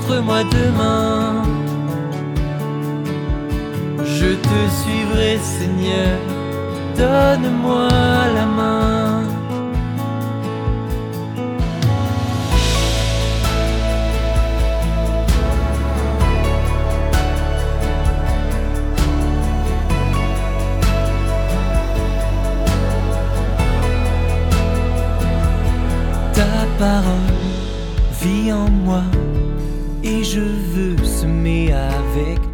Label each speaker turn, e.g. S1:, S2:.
S1: montre-moi demain. Je te suivrai, Seigneur, donne-moi la main. Ta parole vit en moi et je veux semer avec